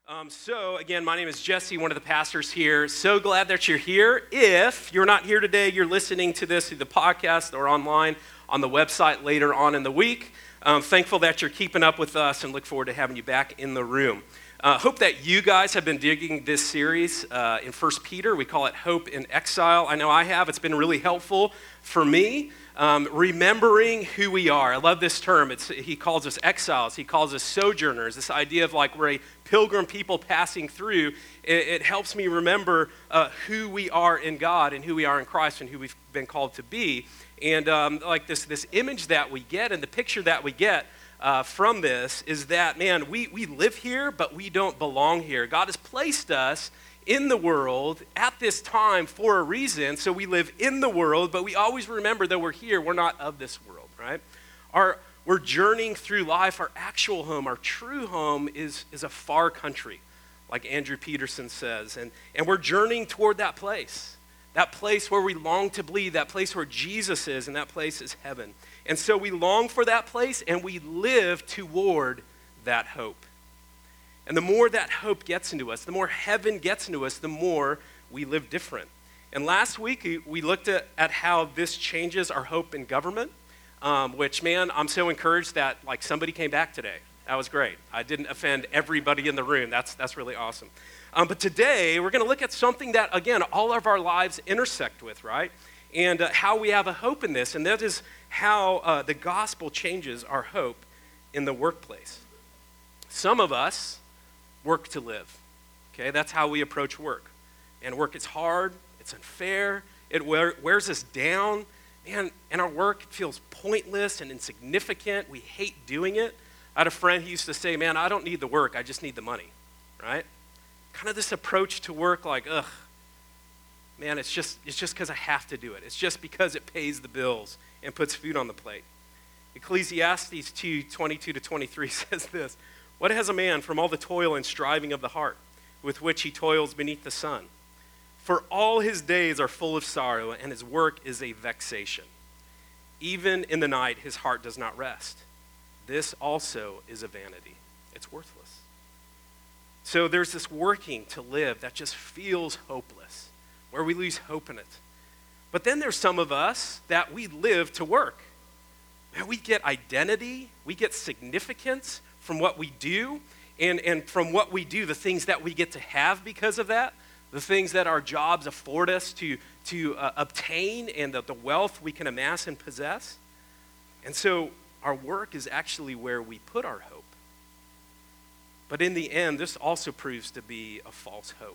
Again, my name is Jesse, one of the pastors here. So glad that you're here. If you're not here today, you're listening to this through the podcast or online on the website later on in the week. Thankful that you're keeping up with us and look forward to having you back in the room. Hope that you guys have been digging this series in 1 Peter. We call it Hope in Exile. I know I have. It's been really helpful for me. Remembering who we are. I love this term. He calls us exiles. He calls us sojourners. This idea of like we're a pilgrim people passing through. It helps me remember who we are in God and who we are in Christ and who we've been called to be. And like this image that we get and the picture that we get from this is that, man, we live here, but we don't belong here. God has placed us in the world at this time for a reason. So we live in the world, but we always remember that we're here. We're not of this world, right? We're journeying through life. Our actual home, our true home is a far country, like Andrew Peterson says. And we're journeying toward that place where we long to be, that place where Jesus is, and that place is heaven. And so we long for that place, and we live toward that hope. And the more that hope gets into us, the more heaven gets into us, the more we live different. And last week, we looked at how this changes our hope in government, which, man, I'm so encouraged that, like, somebody came back today. That was great. I didn't offend everybody in the room. That's really awesome. But today, we're going to look at something that, again, all of our lives intersect with, right? And how we have a hope in this, and that is how the gospel changes our hope in the workplace. Some of us work to live, okay? That's how we approach work. And work is hard, it's unfair, it wears us down, man, and our work feels pointless and insignificant. We hate doing it. I had a friend who used to say, man, I don't need the work, I just need the money, right? Kind of this approach to work like, ugh, man, it's just because I have to do it. It's just because it pays the bills and puts food on the plate. Ecclesiastes 2:22-23 says this: "What has a man from all the toil and striving of the heart, with which he toils beneath the sun? For all his days are full of sorrow, and his work is a vexation. Even in the night his heart does not rest. This also is a vanity." It's worthless. So there's this working to live that just feels hopeless, where we lose hope in it. But then there's some of us that we live to work. And we get identity, we get significance from what we do, and from what we do, the things that we get to have because of that, the things that our jobs afford us to obtain, and the wealth we can amass and possess. And so our work is actually where we put our hope. But in the end, this also proves to be a false hope.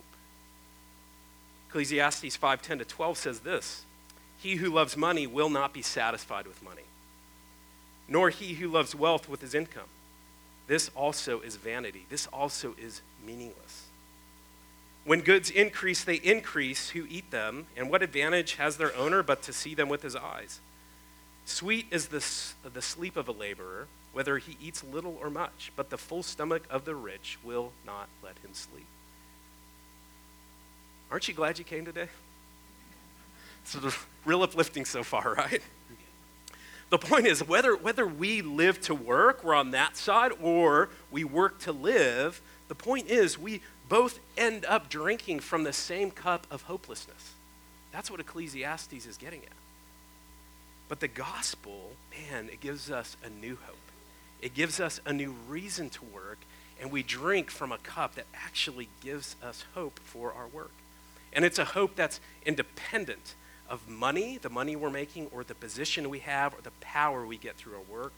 Ecclesiastes 5:10-12 says this: "He who loves money will not be satisfied with money, nor he who loves wealth with his income. This also is vanity. This also is meaningless. When goods increase, they increase who eat them, and what advantage has their owner but to see them with his eyes? Sweet is the sleep of a laborer, whether he eats little or much, but the full stomach of the rich will not let him sleep." Aren't you glad you came today? It's real uplifting so far, right? The point is, whether we live to work, we're on that side, or we work to live, the point is we both end up drinking from the same cup of hopelessness. That's what Ecclesiastes is getting at. But the gospel, man, it gives us a new hope. It gives us a new reason to work, and we drink from a cup that actually gives us hope for our work. And it's a hope that's independent of money, the money we're making, or the position we have, or the power we get through our work.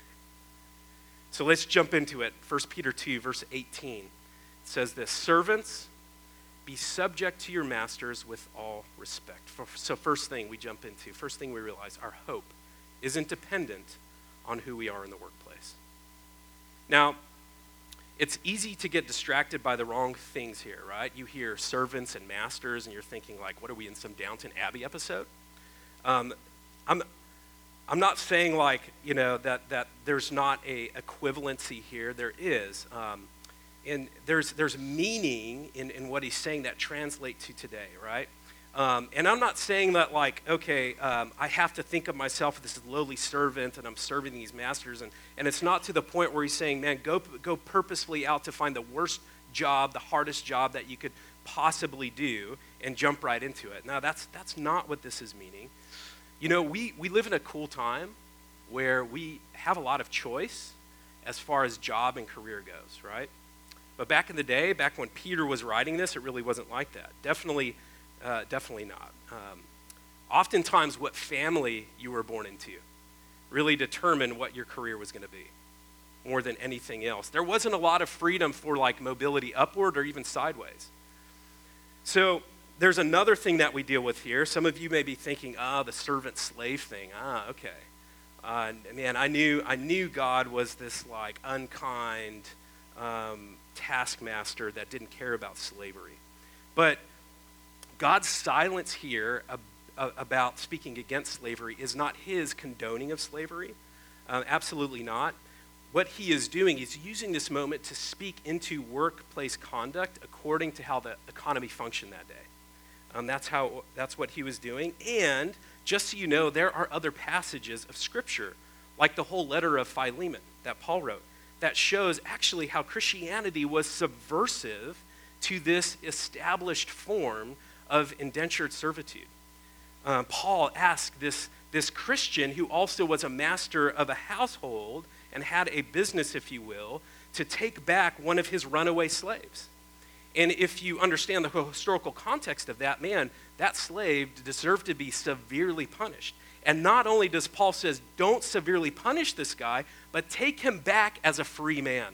So let's jump into it. 1 Peter 2, verse 18. It says this: "Servants, be subject to your masters with all respect." So first thing we jump into, first thing we realize, our hope isn't dependent on who we are in the workplace. Now, it's easy to get distracted by the wrong things here, right? You hear servants and masters, and you're thinking, like, what are we, in some Downton Abbey episode? I'm not saying, like, you know, that there's not a equivalency here. There is. And there's meaning in what he's saying that translate to today, right? And I'm not saying that, like, okay, I have to think of myself as this lowly servant and I'm serving these masters. And it's not to the point where he's saying, man, go purposefully out to find the worst job, the hardest job that you could possibly do, and jump right into it. Now, that's not what this is meaning. You know, we live in a cool time where we have a lot of choice as far as job and career goes, right? But back in the day, back when Peter was writing this, it really wasn't like that. Definitely not. Oftentimes, what family you were born into really determined what your career was going to be more than anything else. There wasn't a lot of freedom for like mobility upward or even sideways. So there's another thing that we deal with here. Some of you may be thinking, the servant-slave thing. Okay. Man, I knew God was this like unkind taskmaster that didn't care about slavery. But God's silence here about speaking against slavery is not his condoning of slavery. Absolutely not. What he is doing is using this moment to speak into workplace conduct according to how the economy functioned that day. That's what he was doing. And just so you know, there are other passages of Scripture, like the whole letter of Philemon that Paul wrote, that shows actually how Christianity was subversive to this established form of indentured servitude. Paul asked this Christian, who also was a master of a household and had a business, if you will, to take back one of his runaway slaves. And if you understand the historical context of that, man, that slave deserved to be severely punished. And not only does Paul says, don't severely punish this guy, but take him back as a free man.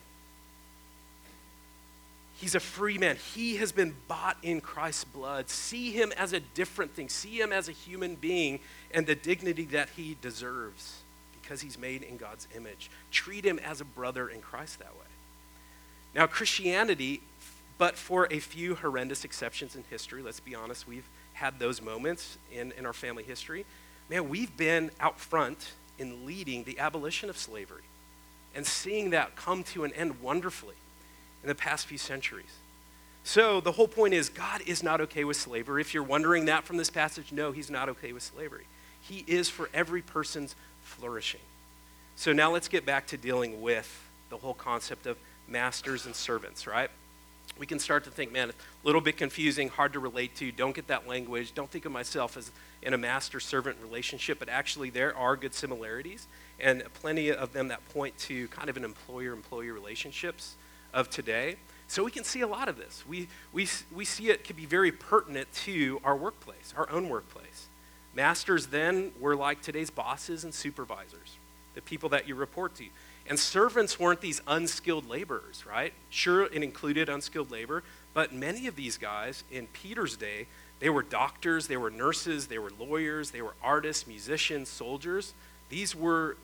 He's a free man. He has been bought in Christ's blood. See him as a different thing. See him as a human being and the dignity that he deserves because he's made in God's image. Treat him as a brother in Christ that way. Now, Christianity, but for a few horrendous exceptions in history, let's be honest, we've had those moments in our family history. Man, we've been out front in leading the abolition of slavery and seeing that come to an end wonderfully in the past few centuries. So the whole point is God is not okay with slavery. If you're wondering that from this passage, no, he's not okay with slavery. He is for every person's flourishing. So now let's get back to dealing with the whole concept of masters and servants, right? We can start to think, man, it's a little bit confusing, hard to relate to, don't get that language, don't think of myself as in a master-servant relationship, but actually there are good similarities and plenty of them that point to kind of an employer-employee relationships of today. So we can see a lot of this. We see it can be very pertinent to our workplace, our own workplace. Masters then were like today's bosses and supervisors, the people that you report to. And servants weren't these unskilled laborers, right? Sure, it included unskilled labor, but many of these guys in Peter's day, they were doctors, they were nurses, they were lawyers, they were artists, musicians, soldiers. These were,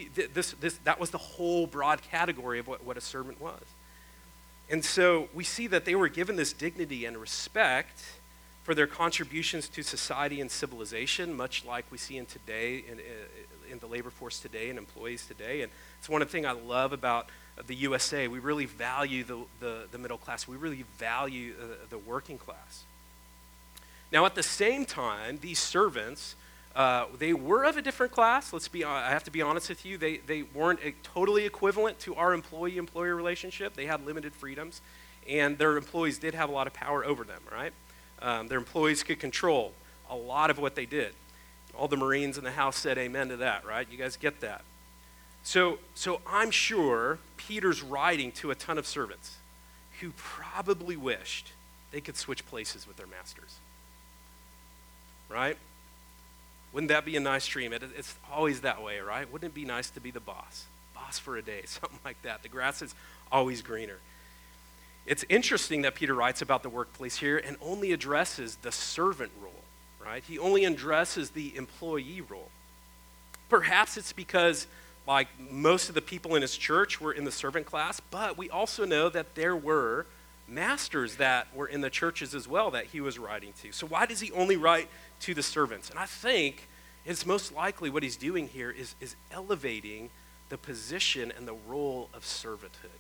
that was the whole broad category of what a servant was. And so we see that they were given this dignity and respect for their contributions to society and civilization, much like we see in today, in the labor force today and employees today. And it's one of the things I love about the USA. We really value the middle class. We really value the working class. Now, at the same time, these servants, they were of a different class. I have to be honest with you. They weren't totally equivalent to our employee-employer relationship. They had limited freedoms, and their employees did have a lot of power over them, right? Their employees could control a lot of what they did. All the Marines in the house said amen to that, right? You guys get that. So I'm sure Peter's writing to a ton of servants who probably wished they could switch places with their masters, right? Wouldn't that be a nice dream? It's always that way, right? Wouldn't it be nice to be the boss for a day, something like that? The grass is always greener. It's interesting that Peter writes about the workplace here and only addresses the servant role, right? He only addresses the employee role. Perhaps it's because like most of the people in his church were in the servant class, but we also know that there were masters that were in the churches as well that he was writing to. So why does he only write to the servants? And I think it's most likely what he's doing here is elevating the position and the role of servanthood.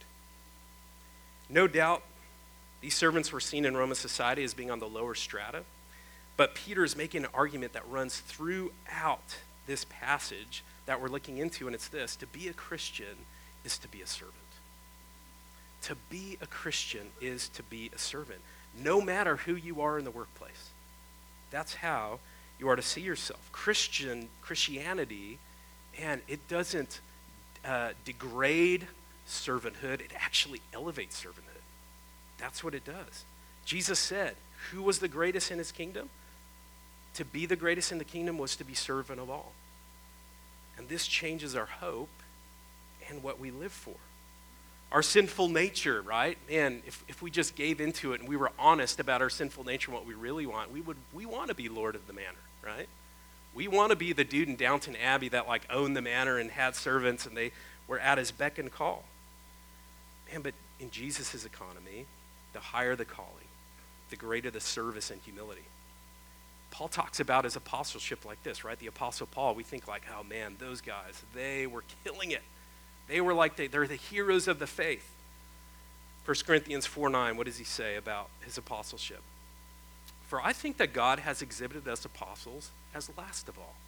No doubt, these servants were seen in Roman society as being on the lower strata, but Peter is making an argument that runs throughout this passage that we're looking into, and it's this: to be a Christian is to be a servant. To be a Christian is to be a servant, no matter who you are in the workplace. That's how you are to see yourself. Christianity, and it doesn't degrade servanthood, it actually elevates servanthood. That's what it does. Jesus said, who was the greatest in his kingdom? To be the greatest in the kingdom was to be servant of all. And this changes our hope and what we live for. Our sinful nature, right? Man, if we just gave into it and we were honest about our sinful nature and what we really want, we want to be Lord of the manor, right? We want to be the dude in Downton Abbey that like owned the manor and had servants and they were at his beck and call. Man, but in Jesus' economy, the higher the calling, the greater the service and humility. Paul talks about his apostleship like this, right? The Apostle Paul, we think like, oh man, those guys, they were killing it. They were like, they're the heroes of the faith. 1 Corinthians 4:9, what does he say about his apostleship? For I think that God has exhibited us apostles as last of all,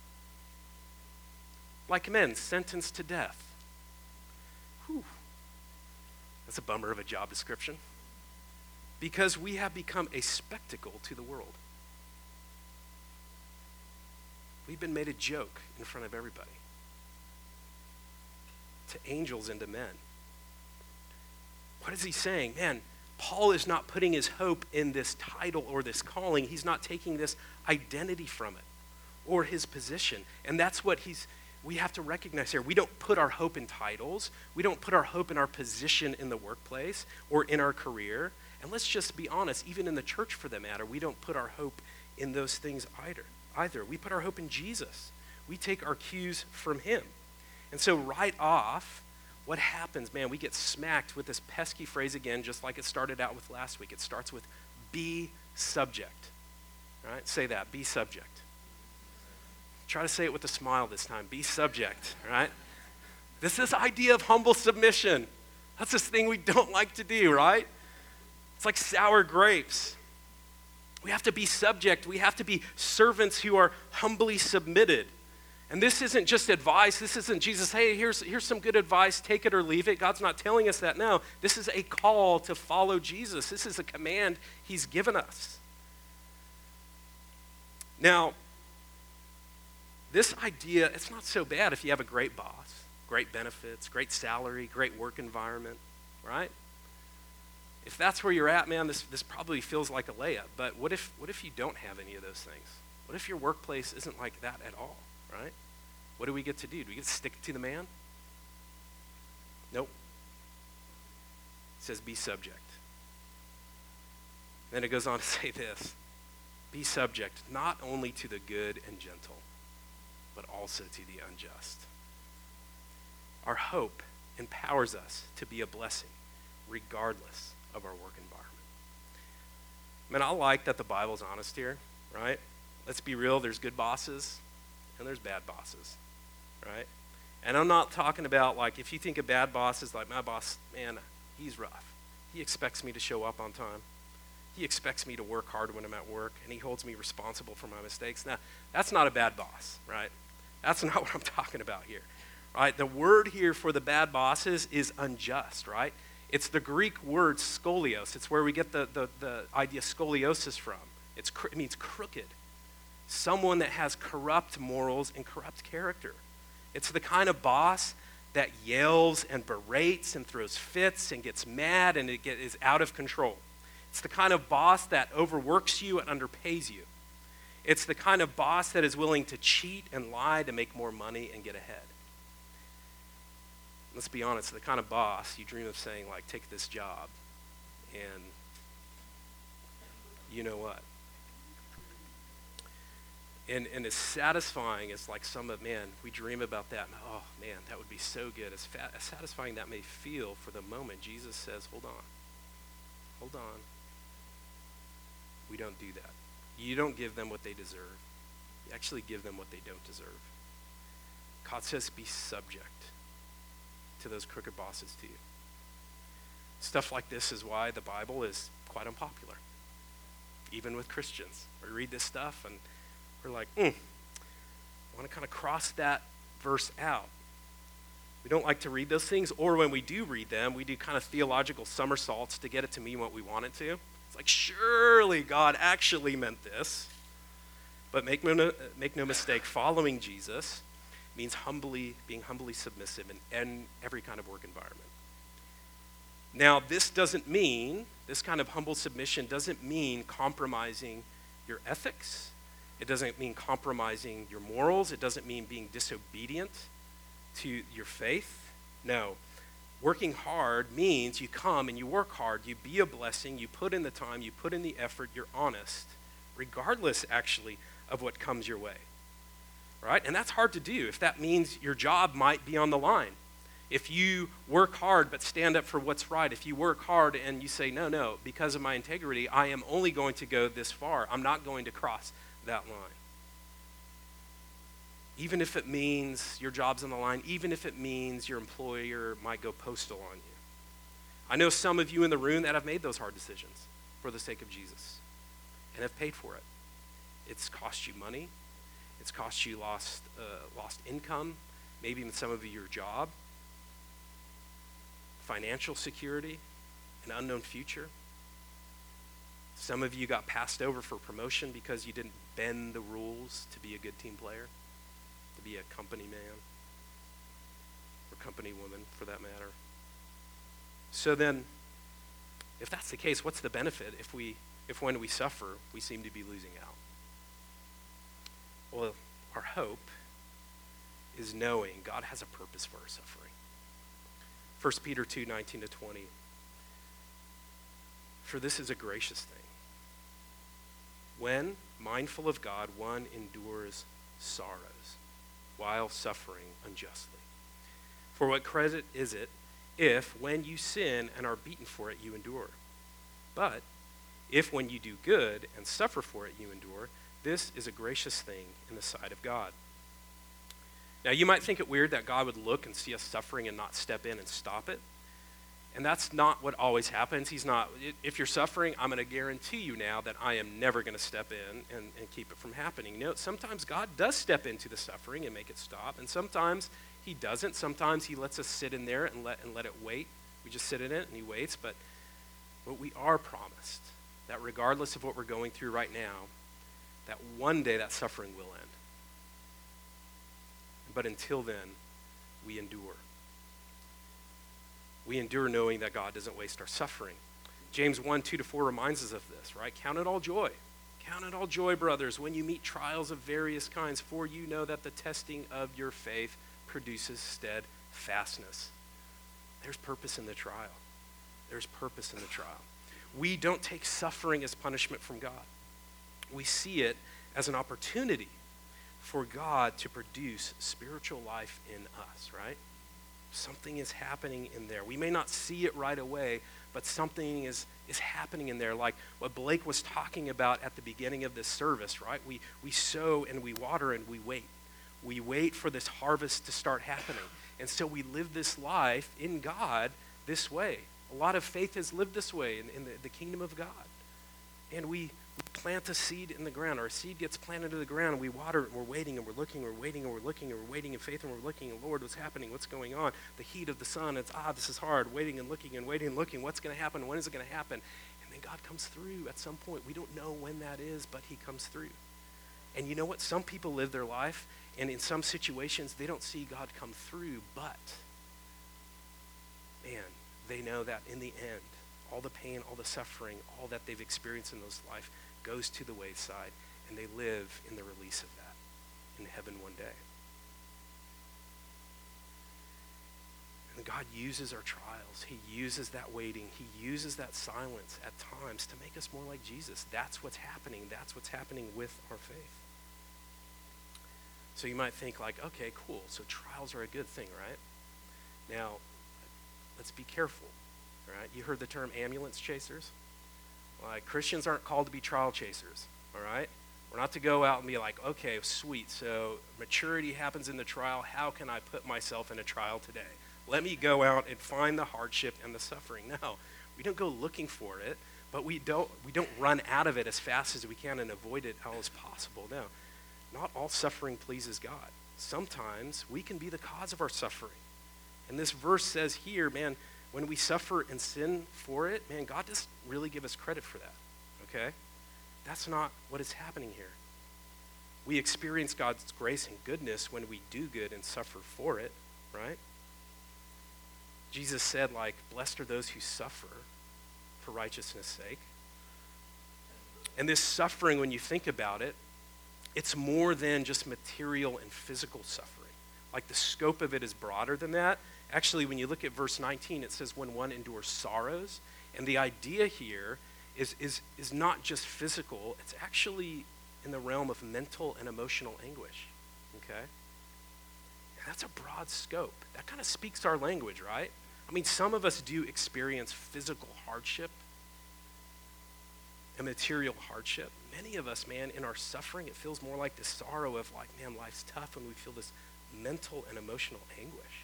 like men sentenced to death. Whew. That's a bummer of a job description. Because we have become a spectacle to the world. We've been made a joke in front of everybody. To angels and to men. What is he saying? Man, Paul is not putting his hope in this title or this calling. He's not taking this identity from it or his position. And that's what we have to recognize here. We don't put our hope in titles. We don't put our hope in our position in the workplace or in our career. And let's just be honest, even in the church for that matter, we don't put our hope in those things either. We put our hope in Jesus. We take our cues from him. And so right off, what happens, man, we get smacked with this pesky phrase again, just like it started out with last week. It starts with be subject. All right, say that, be subject. Try to say it with a smile this time, be subject, all right? This idea of humble submission. That's this thing we don't like to do, right? It's like sour grapes. We have to be subject. We have to be servants who are humbly submitted. And this isn't just advice. This isn't Jesus, hey, here's some good advice, take it or leave it. God's not telling us that now. This is a call to follow Jesus. This is a command he's given us. Now, this idea, it's not so bad if you have a great boss, great benefits, great salary, great work environment, right? If that's where you're at, man, this probably feels like a layup. But what if you don't have any of those things? What if your workplace isn't like that at all? Right? What do we get to do? Do we get to stick it to the man? Nope. It says be subject. Then it goes on to say this. Be subject not only to the good and gentle, but also to the unjust. Our hope empowers us to be a blessing regardless of our work environment. I mean, I like that the Bible's honest here, right? Let's be real, there's good bosses and there's bad bosses, right? And I'm not talking about like, if you think of bad bosses, like my boss, man, he's rough. He expects me to show up on time. He expects me to work hard when I'm at work, and he holds me responsible for my mistakes. Now, that's not a bad boss, right? That's not what I'm talking about here, right? The word here for the bad bosses is unjust, right? It's the Greek word scolios. It's where we get the idea scoliosis from. It means crooked. Someone that has corrupt morals and corrupt character. It's the kind of boss that yells and berates and throws fits and gets mad and is out of control. It's the kind of boss that overworks you and underpays you. It's the kind of boss that is willing to cheat and lie to make more money and get ahead. Let's be honest, the kind of boss you dream of saying, like, take this job, and you know what? And as satisfying as like some of, man, we dream about that, and oh man, that would be so good. As satisfying that may feel for the moment, Jesus says, hold on. We don't do that. You don't give them what they deserve. You actually give them what they don't deserve. God says be subject to those crooked bosses to you. Stuff like this is why the Bible is quite unpopular, even with Christians. We read this stuff and we're like, I want to kind of cross that verse out. We don't like to read those things, or when we do read them, we do kind of theological somersaults to get it to mean what we want it to. It's like, surely God actually meant this. But make no mistake, following Jesus means being humbly submissive in every kind of work environment. Now, this kind of humble submission doesn't mean compromising your ethics. It doesn't mean compromising your morals. It doesn't mean being disobedient to your faith. No. Working hard means you come and you work hard. You be a blessing. You put in the time. You put in the effort. You're honest, regardless, actually, of what comes your way. Right? And that's hard to do if that means your job might be on the line. If you work hard but stand up for what's right, if you work hard and you say, no, because of my integrity, I am only going to go this far. I'm not going to cross that line. Even if it means your job's on the line, even if it means your employer might go postal on you. I know some of you in the room that have made those hard decisions for the sake of Jesus and have paid for it. It's cost you money. It's cost you lost income, maybe even some of you your job, financial security, an unknown future. Some of you got passed over for promotion because you didn't bend the rules to be a good team player, to be a company man, or company woman for that matter. So then, if that's the case, what's the benefit if when we suffer, we seem to be losing out? Well, our hope is knowing God has a purpose for our suffering. 1 Peter 2:19-20. For this is a gracious thing. When, mindful of God, one endures sorrows while suffering unjustly. For what credit is it if, when you sin and are beaten for it, you endure? But if when you do good and suffer for it, you endure, this is a gracious thing in the sight of God. Now, you might think it weird that God would look and see us suffering and not step in and stop it. And that's not what always happens. If you're suffering, I'm going to guarantee you now that I am never going to step in and keep it from happening. You know, sometimes God does step into the suffering and make it stop. And sometimes he doesn't. Sometimes he lets us sit in there and let it wait. We just sit in it and he waits. But we are promised that regardless of what we're going through right now, that one day that suffering will end. But until then, we endure. We endure knowing that God doesn't waste our suffering. James 1:2-4 reminds us of this, right? Count it all joy. Count it all joy, brothers, when you meet trials of various kinds, for you know that the testing of your faith produces steadfastness. There's purpose in the trial. There's purpose in the trial. We don't take suffering as punishment from God. We see it as an opportunity for God to produce spiritual life in us, right? Something is happening in there. We may not see it right away, but something is happening in there, like what Blake was talking about at the beginning of this service, right? We sow and we water and we wait. We wait for this harvest to start happening. And so we live this life in God this way. A lot of faith has lived this way in the kingdom of God. And we plant a seed in the ground. Our seed gets planted into the ground, and we water it, and we're waiting, and we're looking, and we're waiting, and we're looking, and we're waiting in faith, and we're looking, and Lord, what's happening? What's going on? The heat of the sun, it's, this is hard, waiting and looking, and waiting and looking. What's going to happen? When is it going to happen? And then God comes through at some point. We don't know when that is, but he comes through. And you know what? Some people live their life, and in some situations, they don't see God come through, but, man, they know that in the end, all the pain, all the suffering, all that they've experienced in those life goes to the wayside, and they live in the release of that in heaven one day. And God uses our trials. He uses that waiting. He uses that silence at times to make us more like Jesus. That's what's happening. That's what's happening with our faith. So you might think like, okay, cool. So trials are a good thing, right? Now, let's be careful, right? You heard the term ambulance chasers? Like, Christians aren't called to be trial chasers, all right? We're not to go out and be like, okay, sweet, so maturity happens in the trial. How can I put myself in a trial today? Let me go out and find the hardship and the suffering. No, we don't go looking for it, but we don't run out of it as fast as we can and avoid it all as possible. No, not all suffering pleases God. Sometimes we can be the cause of our suffering. And this verse says here, man, when we suffer and sin for it, man, God doesn't really give us credit for that, okay? That's not what is happening here. We experience God's grace and goodness when we do good and suffer for it, right? Jesus said, like, blessed are those who suffer for righteousness' sake. And this suffering, when you think about it, it's more than just material and physical suffering. Like, the scope of it is broader than that. Actually, when you look at verse 19, it says, when one endures sorrows. And the idea here is not just physical, it's actually in the realm of mental and emotional anguish, okay? And that's a broad scope. That kind of speaks our language, right? I mean, some of us do experience physical hardship and material hardship. Many of us, man, in our suffering, it feels more like the sorrow of like, man, life's tough, and we feel this mental and emotional anguish.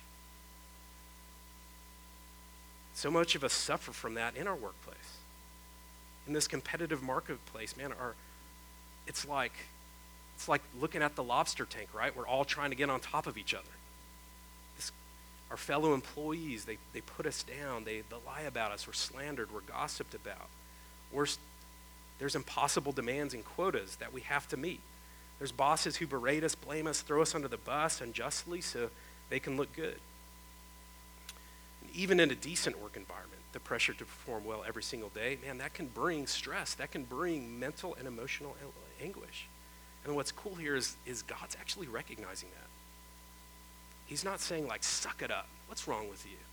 So much of us suffer from that in our workplace. In this competitive marketplace, man, it's like looking at the lobster tank, right? We're all trying to get on top of each other. Our fellow employees, they put us down, they lie about us, we're slandered, we're gossiped about. There's impossible demands and quotas that we have to meet. There's bosses who berate us, blame us, throw us under the bus unjustly so they can look good. And even in a decent work environment, the pressure to perform well every single day, man, that can bring stress. That can bring mental and emotional anguish. And what's cool here is God's actually recognizing that. He's not saying like, suck it up. What's wrong with you?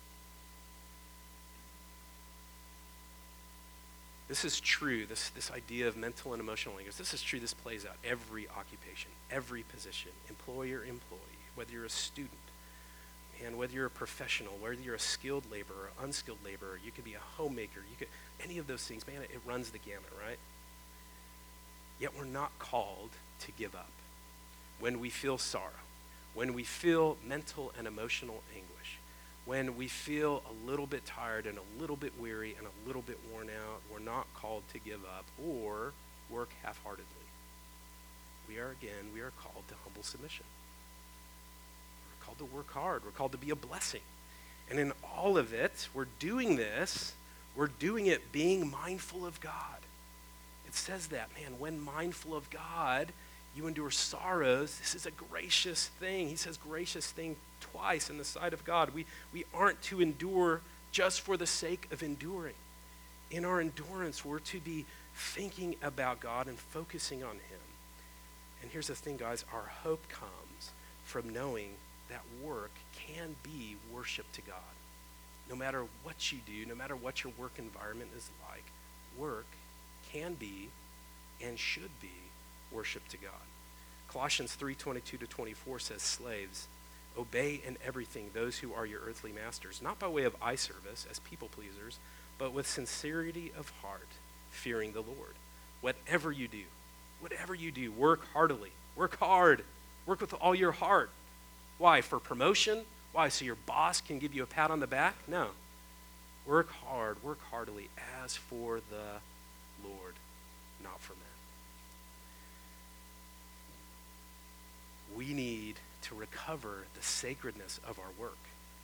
This is true, this idea of mental and emotional anguish. This is true, this plays out every occupation, every position, employer, employee, whether you're a student, and whether you're a professional, whether you're a skilled laborer, unskilled laborer, you could be a homemaker, any of those things, man, it runs the gamut, right? Yet we're not called to give up when we feel sorrow, when we feel mental and emotional anguish, when we feel a little bit tired and a little bit weary and a little bit worn out. We're not called to give up or work half-heartedly. We are called to humble submission. We're called to work hard. We're called to be a blessing. And in all of it, we're doing it being mindful of God. It says that, man, when mindful of God, you endure sorrows. This is a gracious thing. He says gracious thing twice in the sight of God. We aren't to endure just for the sake of enduring. In our endurance, we're to be thinking about God and focusing on him. And here's the thing, guys. Our hope comes from knowing that work can be worship to God. No matter what you do, no matter what your work environment is like, work can be and should be worship to God. Colossians 3:22-24 says, slaves, obey in everything those who are your earthly masters, not by way of eye service as people pleasers, but with sincerity of heart, fearing the Lord. Whatever you do, work heartily. Work hard. Work with all your heart. Why? For promotion? Why? So your boss can give you a pat on the back? No. Work hard, work heartily as for the Lord, not for men. We need to recover the sacredness of our work.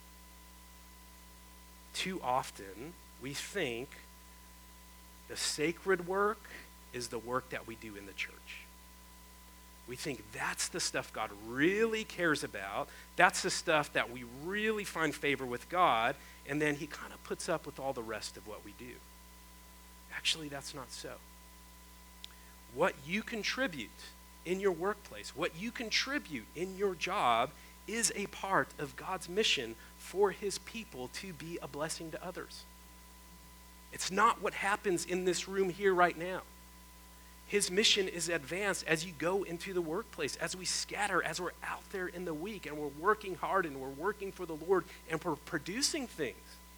Too often, we think the sacred work is the work that we do in the church. We think that's the stuff God really cares about. That's the stuff that we really find favor with God, and then he kind of puts up with all the rest of what we do. Actually, that's not so. What you contribute in your workplace, what you contribute in your job is a part of God's mission for his people to be a blessing to others. It's not what happens in this room here right now. His mission is advanced as you go into the workplace, as we scatter, as we're out there in the week, and we're working hard and we're working for the Lord and we're producing things.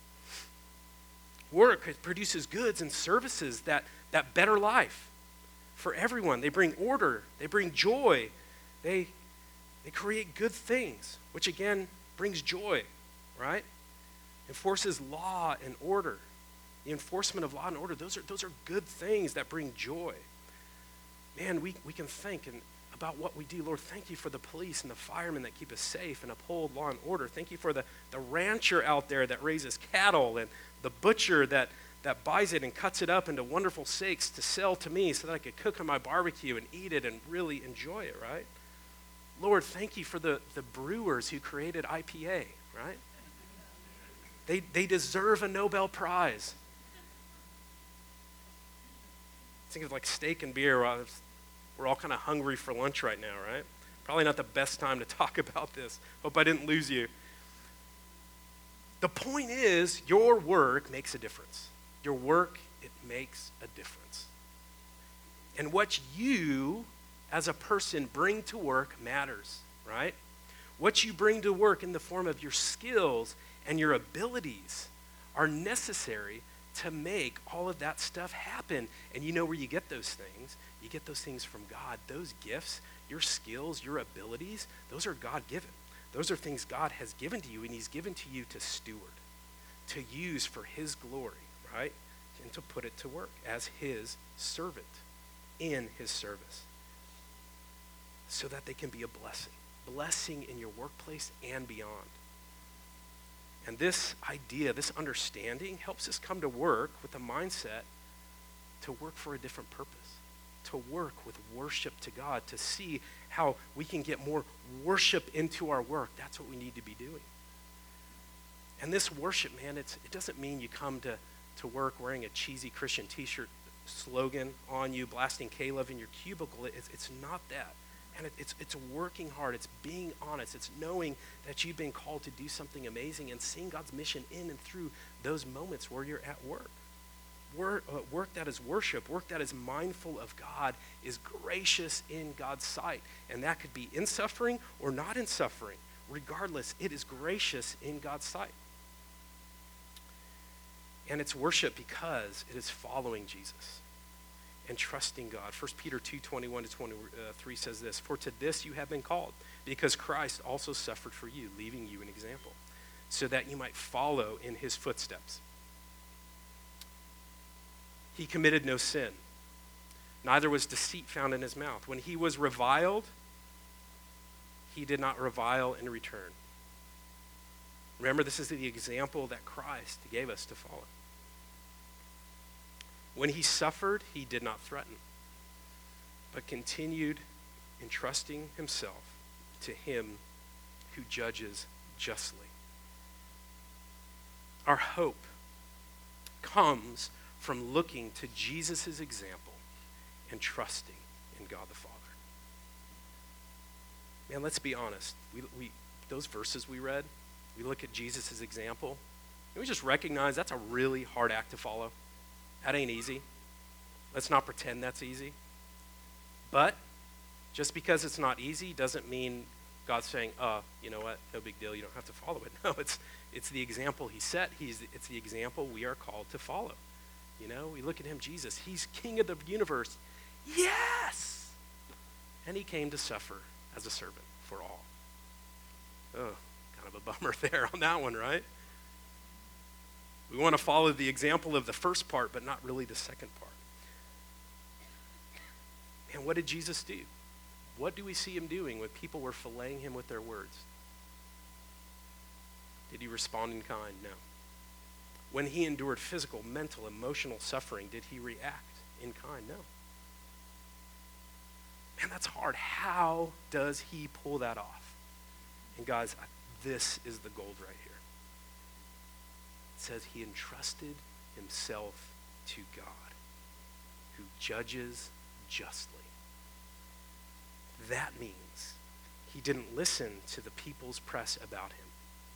Work produces goods and services that better life for everyone. They bring order, they bring joy, they create good things, which again brings joy, right? Enforces law and order. The enforcement of law and order, those are good things that bring joy. Man, we can think about what we do. Lord, thank you for the police and the firemen that keep us safe and uphold law and order. Thank you for the rancher out there that raises cattle and the butcher that buys it and cuts it up into wonderful steaks to sell to me so that I could cook on my barbecue and eat it and really enjoy it, right? Lord, thank you for the brewers who created IPA, right? They deserve a Nobel Prize. Think of like steak and beer. We're all kind of hungry for lunch right now, right? Probably not the best time to talk about this. Hope I didn't lose you. The point is, your work makes a difference. Your work, it makes a difference. And what you, as a person, bring to work matters, right? What you bring to work in the form of your skills and your abilities are necessary to make all of that stuff happen. And you know where you get those things? You get those things from God. Those gifts, your skills, your abilities, those are God-given. Those are things God has given to you, and he's given to you to steward, to use for his glory, right? And to put it to work as his servant in his service so that they can be a blessing in your workplace and beyond. And this idea, this understanding helps us come to work with a mindset to work for a different purpose, to work with worship to God, to see how we can get more worship into our work. That's what we need to be doing. And this worship, man, it doesn't mean you come to work wearing a cheesy Christian t-shirt slogan on you, blasting K-Love in your cubicle. It's not that. And it's working hard. It's being honest. It's knowing that you've been called to do something amazing and seeing God's mission in and through those moments where you're at work. Work that is worship, work that is mindful of God, is gracious in God's sight. And that could be in suffering or not in suffering. Regardless, it is gracious in God's sight. And it's worship because it is following Jesus and trusting God. 1 Peter 2:21-23 says this, "For to this you have been called, because Christ also suffered for you, leaving you an example, so that you might follow in his footsteps. He committed no sin, neither was deceit found in his mouth. When he was reviled, he did not revile in return." Remember, this is the example that Christ gave us to follow. When he suffered, he did not threaten, but continued entrusting himself to him who judges justly. Our hope comes from looking to Jesus' example and trusting in God the Father. Man, let's be honest. We those verses we read, we look at Jesus' example, and we just recognize that's a really hard act to follow. That ain't easy. Let's not pretend that's easy. But just because it's not easy doesn't mean God's saying, you know what, no big deal, you don't have to follow it. No, it's the example he set. It's the example we are called to follow. You know, we look at him, Jesus, he's king of the universe. Yes! And he came to suffer as a servant for all. Oh, kind of a bummer there on that one, right? We want to follow the example of the first part, but not really the second part. And what did Jesus do? What do we see him doing when people were filleting him with their words? Did he respond in kind? No. When he endured physical, mental, emotional suffering, did he react in kind? No. Man, that's hard. How does he pull that off? And guys, this is the gold right here. It says he entrusted himself to God, who judges justly. That means he didn't listen to the people's press about him.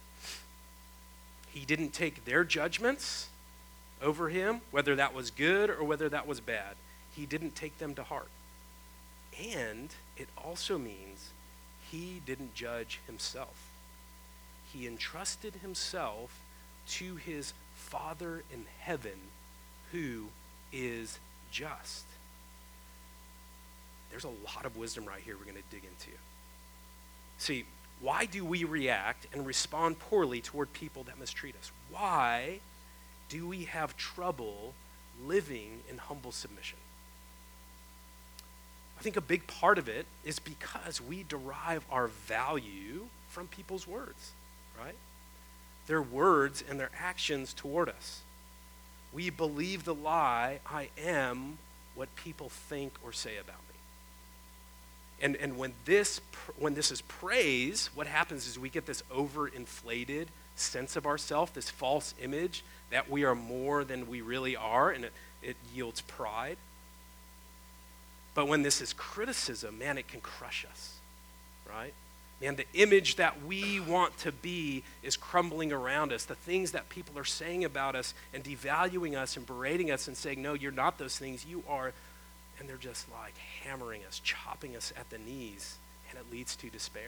He didn't take their judgments over him, whether that was good or whether that was bad. He didn't take them to heart. And it also means he didn't judge himself. He entrusted himself to his Father in heaven, who is just. There's a lot of wisdom right here we're going to dig into. See, why do we react and respond poorly toward people that mistreat us? Why do we have trouble living in humble submission? I think a big part of it is because we derive our value from people's words, right? Their words and their actions toward us. We believe the lie, I am what people think or say about me. And when this is praise, what happens is we get this overinflated sense of ourselves, this false image that we are more than we really are, and it yields pride. But when this is criticism, man, it can crush us, right? Man, the image that we want to be is crumbling around us. The things that people are saying about us and devaluing us and berating us and saying, no, you're not those things, you are. And they're just like hammering us, chopping us at the knees, and it leads to despair.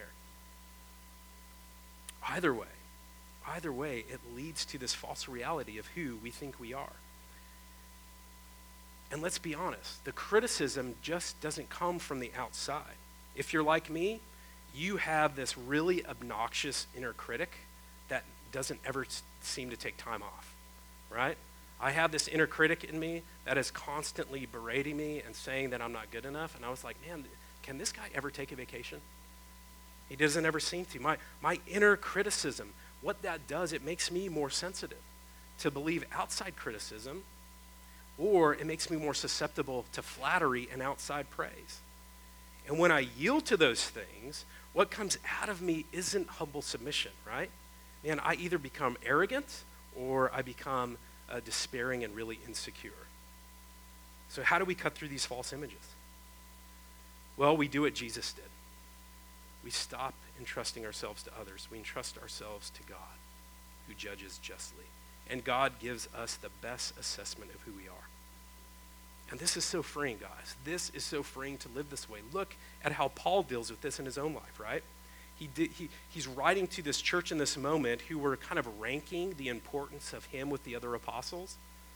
Either way, it leads to this false reality of who we think we are. And let's be honest, the criticism just doesn't come from the outside. If you're like me, you have this really obnoxious inner critic that doesn't ever seem to take time off, right? I have this inner critic in me that is constantly berating me and saying that I'm not good enough. And I was like, man, can this guy ever take a vacation? He doesn't ever seem to. My inner criticism, what that does, it makes me more sensitive to believe outside criticism, or it makes me more susceptible to flattery and outside praise. And when I yield to those things, what comes out of me isn't humble submission, right? Man, I either become arrogant or I become despairing and really insecure. So how do we cut through these false images? Well, we do what Jesus did. We stop entrusting ourselves to others. We entrust ourselves to God, who judges justly. And God gives us the best assessment of who we are. And this is so freeing, guys. This is so freeing to live this way. Look at how Paul deals with this in his own life, right? He's writing to this church in this moment who were kind of ranking the importance of him with the other apostles.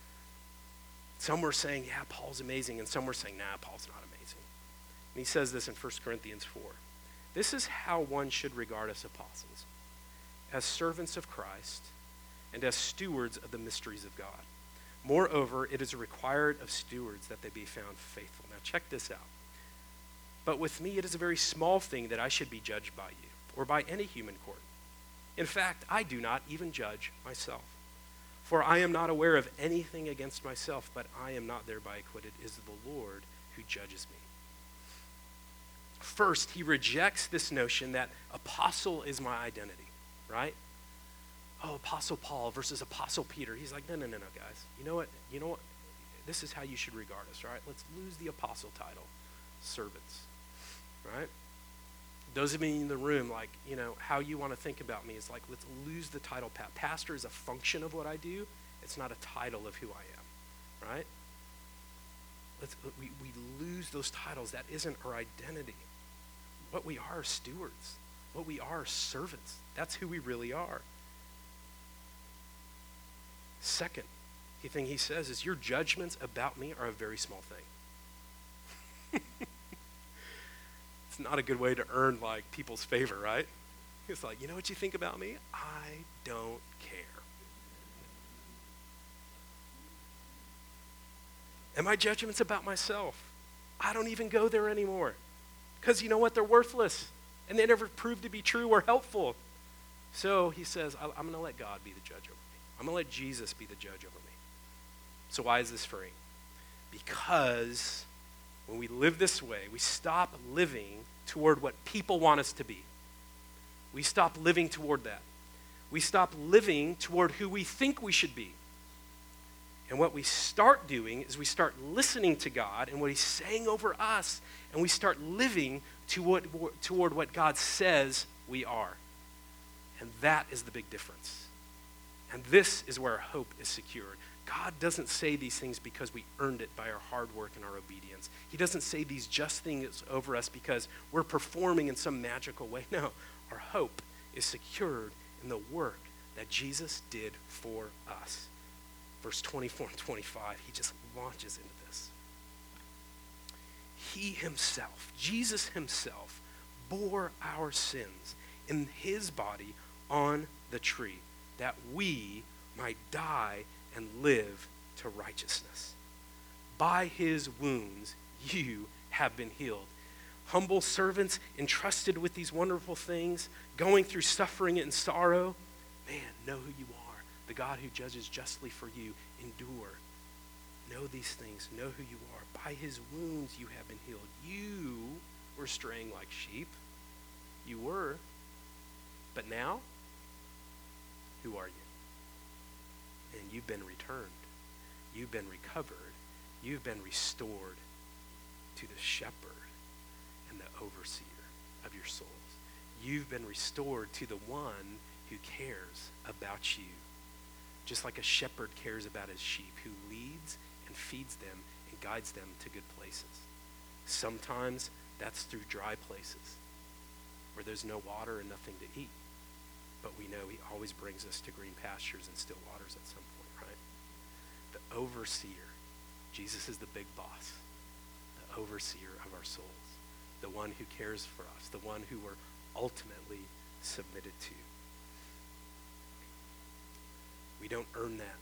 Some were saying, yeah, Paul's amazing, and some were saying, nah, Paul's not amazing. And he says this in 1 Corinthians 4. This is how one should regard us apostles, as servants of Christ and as stewards of the mysteries of God. Moreover, it is required of stewards that they be found faithful. Now check this out. But with me, it is a very small thing that I should be judged by you or by any human court. In fact, I do not even judge myself. For I am not aware of anything against myself, but I am not thereby acquitted. It is the Lord who judges me. First, he rejects this notion that apostle is my identity, right? Oh, Apostle Paul versus Apostle Peter. He's like, no, guys. You know what? This is how you should regard us, right? Let's lose the apostle title. Servants, right? Those of you in the room, like, how you want to think about me is like, let's lose the title. Pastor is a function of what I do. It's not a title of who I am, right? We lose those titles. That isn't our identity. What we are stewards. What we are servants. That's who we really are. Second thing he says is your judgments about me are a very small thing. It's not a good way to earn like people's favor, right? It's like, you know what you think about me? I don't care. And my judgments about myself, I don't even go there anymore. Because you know what? They're worthless. And they never prove to be true or helpful. So he says, I'm going to let God be the judge over me. I'm going to let Jesus be the judge over me. So why is this freeing? Because when we live this way, we stop living toward what people want us to be. We stop living toward that. We stop living toward who we think we should be. And what we start doing is we start listening to God and what he's saying over us, and we start living toward what God says we are. And that is the big difference. And this is where our hope is secured. God doesn't say these things because we earned it by our hard work and our obedience. He doesn't say these just things over us because we're performing in some magical way. No, our hope is secured in the work that Jesus did for us. Verse 24 and 25, he just launches into this. He himself, Jesus himself, bore our sins in his body on the tree, that we might die and live to righteousness. By his wounds you have been healed. Humble servants entrusted with these wonderful things, going through suffering and sorrow. Man, know who you are. The God who judges justly for you. Endure. Know these things. Know who you are. By his wounds you have been healed. You were straying like sheep. You were. But now, who are you? And you've been returned. You've been recovered. You've been restored to the shepherd and the overseer of your souls. You've been restored to the one who cares about you. Just like a shepherd cares about his sheep, who leads and feeds them and guides them to good places. Sometimes that's through dry places where there's no water and nothing to eat. But we know he always brings us to green pastures and still waters at some point, right? The overseer, Jesus is the big boss, the overseer of our souls, the one who cares for us, the one who we're ultimately submitted to. We don't earn that.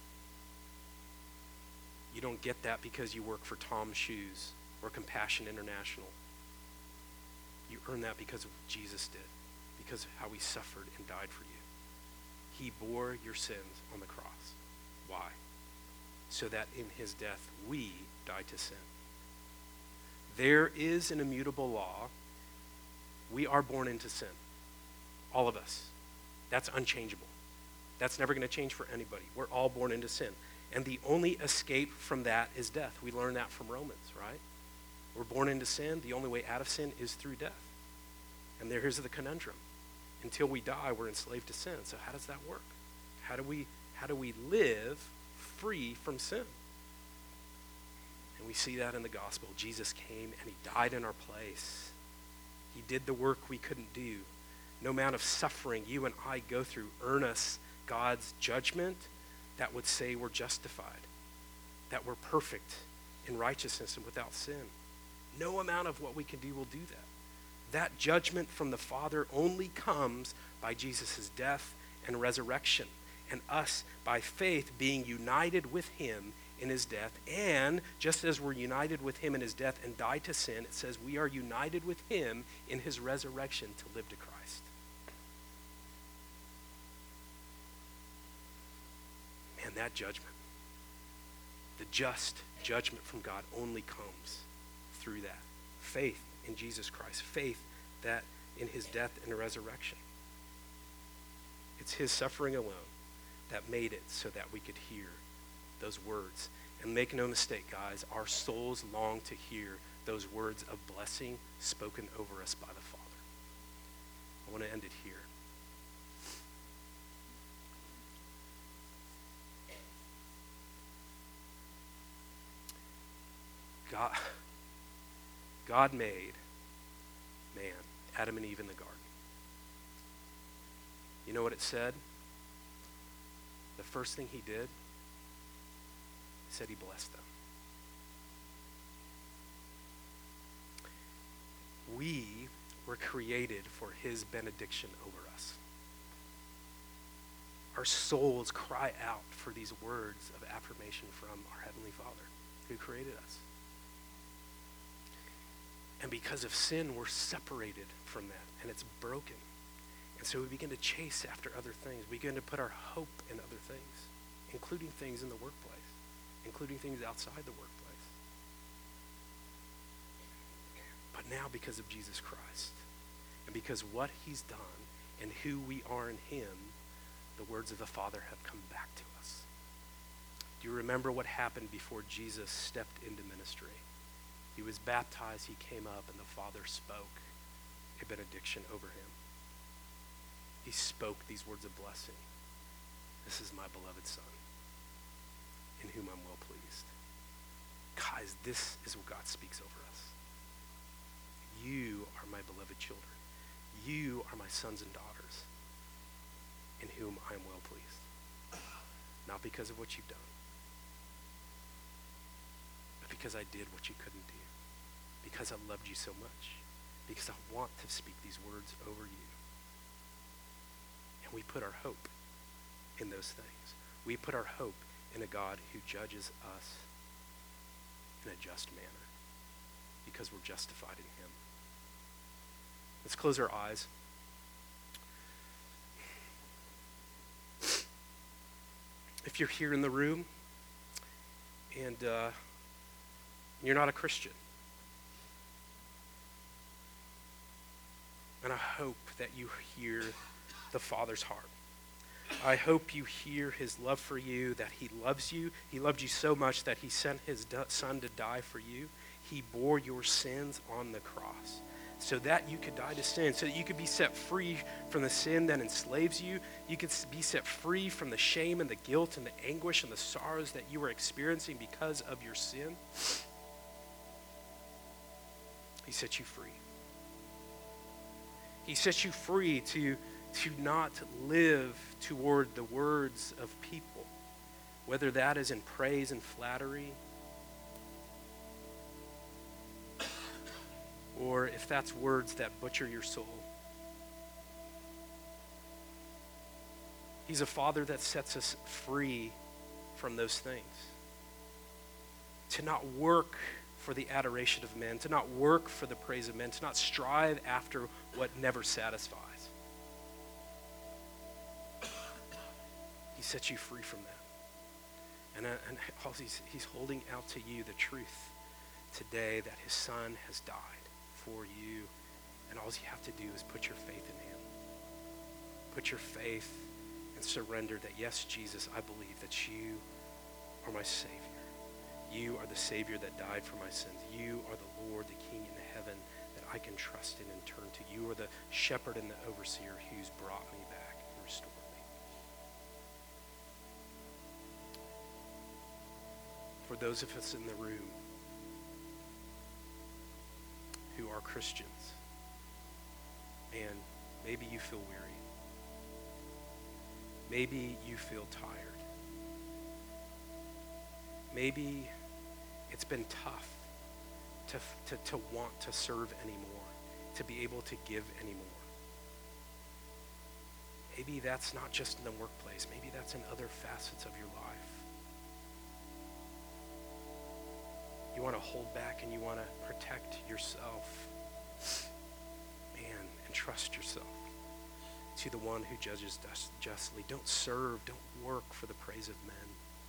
You don't get that because you work for Tom's Shoes or Compassion International. You earn that because of what Jesus did, because of how he suffered and died for you. He bore your sins on the cross. Why? So that in his death we die to sin. There is an immutable law. We are born into sin. All of us. That's unchangeable. That's never going to change for anybody. We're all born into sin. And the only escape from that is death. We learn that from Romans, right? We're born into sin. The only way out of sin is through death. And here's the conundrum. Until we die, we're enslaved to sin. So how does that work? How do we live free from sin? And we see that in the gospel. Jesus came and he died in our place. He did the work we couldn't do. No amount of suffering you and I go through earn us God's judgment that would say we're justified, that we're perfect in righteousness and without sin. No amount of what we can do will do that. That judgment from the Father only comes by Jesus' death and resurrection, and us, by faith, being united with him in his death. And just as we're united with him in his death and died to sin, it says we are united with him in his resurrection to live to Christ. Man, that judgment, the just judgment from God only comes through that. Faith in Jesus Christ. Faith that in his death and resurrection. It's his suffering alone that made it so that we could hear those words. And make no mistake, guys, our souls long to hear those words of blessing spoken over us by the Father. I want to end it here. God made man, Adam and Eve in the garden. You know what it said? The first thing he did, he said he blessed them. We were created for his benediction over us. Our souls cry out for these words of affirmation from our Heavenly Father who created us. And because of sin, we're separated from that, and it's broken. And so we begin to chase after other things. We begin to put our hope in other things, including things in the workplace, including things outside the workplace. But now, because of Jesus Christ, and because what he's done and who we are in him, the words of the Father have come back to us. Do you remember what happened before Jesus stepped into ministry? He was baptized, he came up, and the Father spoke a benediction over him. He spoke these words of blessing. This is my beloved Son, in whom I'm well pleased. Guys, this is what God speaks over us. You are my beloved children. You are my sons and daughters, in whom I am well pleased. Not because of what you've done, but because I did what you couldn't do. Because I loved you so much. Because I want to speak these words over you. And we put our hope in those things. We put our hope in a God who judges us in a just manner. because we're justified in him. Let's close our eyes. If you're here in the room and you're not a Christian, and I hope that you hear the Father's heart. I hope you hear his love for you, that he loves you. He loved you so much that he sent his son to die for you. He bore your sins on the cross so that you could die to sin, so that you could be set free from the sin that enslaves you. You could be set free from the shame and the guilt and the anguish and the sorrows that you were experiencing because of your sin. He set you free. He sets you free to not live toward the words of people, whether that is in praise and flattery, or if that's words that butcher your soul. He's a Father that sets us free from those things. To not work for the adoration of men, to not work for the praise of men, to not strive after what never satisfies. He sets you free from that. And all he's holding out to you the truth today that his son has died for you. And all you have to do is put your faith in him. Put your faith and surrender that, yes, Jesus, I believe that you are my Savior. You are the Savior that died for my sins. You are the Lord, the King in heaven that I can trust in and turn to. You are the shepherd and the overseer who's brought me back and restored me. For those of us in the room who are Christians, and maybe you feel weary. Maybe you feel tired. Maybe it's been tough to want to serve anymore, to be able to give anymore. Maybe that's not just in the workplace. Maybe that's in other facets of your life. You want to hold back and you want to protect yourself. Man, and trust yourself to the one who judges justly. Don't serve, don't work for the praise of men.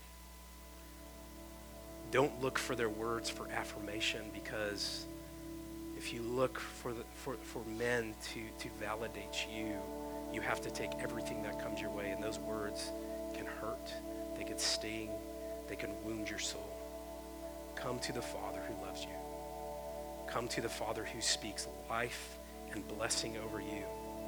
Don't look for their words for affirmation, because if you look for men to validate you, you have to take everything that comes your way, and those words can hurt, they can sting, they can wound your soul. Come to the Father who loves you. Come to the Father who speaks life and blessing over you.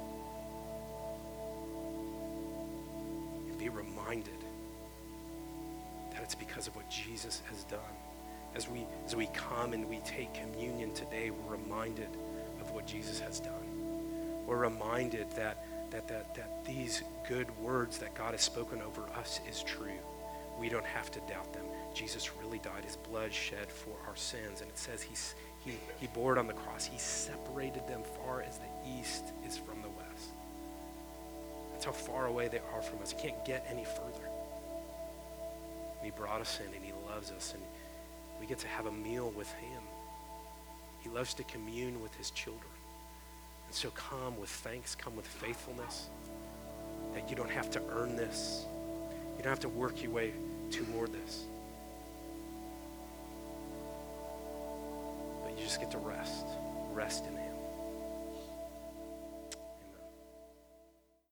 And be reminded that it's because of what Jesus has done. As we come and we take communion today, we're reminded of what Jesus has done. We're reminded that these good words that God has spoken over us is true. We don't have to doubt them. Jesus really died. His blood shed for our sins. And it says he bore it on the cross. He separated them far as the east is from the west. That's how far away they are from us. It can't get any further. He brought us in, and he loves us, and we get to have a meal with him. He loves to commune with his children. And so come with thanks, come with faithfulness, that you don't have to earn this. You don't have to work your way toward this. But you just get to rest in him.